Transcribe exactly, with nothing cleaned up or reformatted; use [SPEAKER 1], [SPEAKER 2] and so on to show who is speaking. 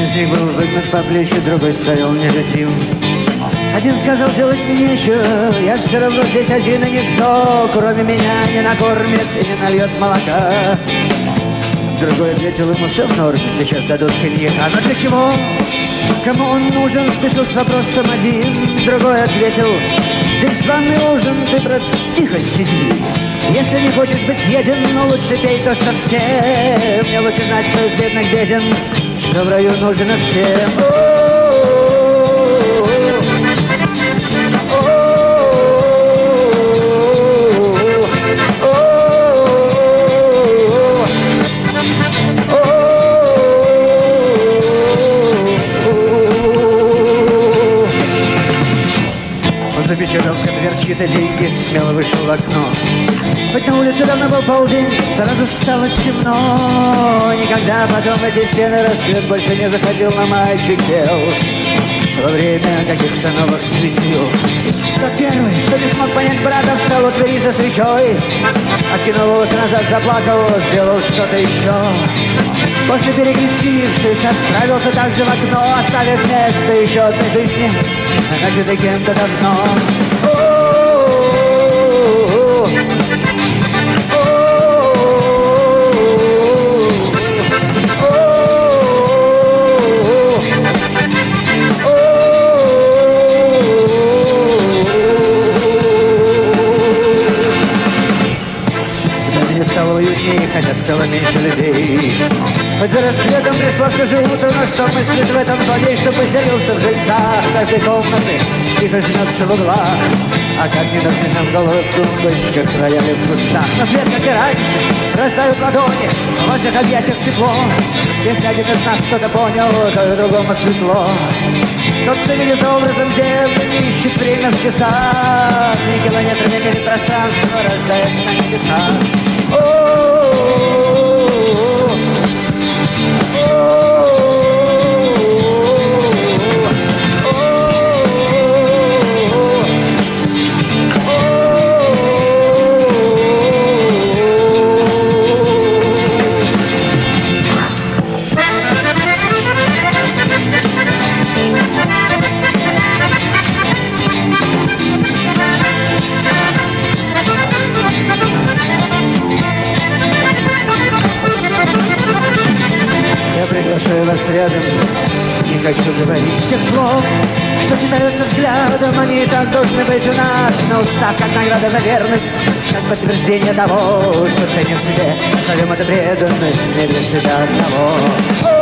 [SPEAKER 1] них был выгнут по плечу, другой ставил негатив. Один сказал, делать мне нечего, я все равно здесь один, и никто, кроме меня, не накормит и не нальет молока. Другой ответил ему, все в норме, сейчас дадут коньяка. Но для чего? Кому он нужен? Спешил с вопросом один. Другой ответил, здесь званый ужин, ты, брат, тихо сиди. Если не хочешь быть съеден, но лучше пей то, что все. Мне лучше знать, кто из бедных беден, что в раю нужно всем. Запечатал конверт, чьи-то деньги, смело вышел в окно. Хоть на улице давно был полдень, сразу стало темно. Никогда потом эти стены рассвет больше не заходил на мальчик пел. Во время каких-то новых светил. Тот первый, что не смог понять брата, встал у двери за свечой. Откинул волосы назад, заплакал, сделал что-то еще. После перекрестившись, отправился также в окно, оставив место еще одной жизни, начатой кем-то давно. Стало уютнее, хотя стало меньше людей. Хоть за рассветом пришло все же утро, но что мыслит в этом злодей, что поселился в жильцах каждой комнаты, тихо жмется в углах. А как не нужны нам головы в тумбочках, рояли в кустах. Но свет, как и раньше, растают ладони, в ваших объятиях тепло. Если один из нас что-то понял, то и другому светло. Тот, кто видит образом земли, ищет время в часах, ни километрами мерит пространство, рождается на небесах. Приглашаю вас рядом, не хочу говорить тех слов, что читаются взглядом, они и так должны быть у нас на устах, как награда за верность, как подтверждение того, что ценим в себе, зовем это преданность не для себя одного.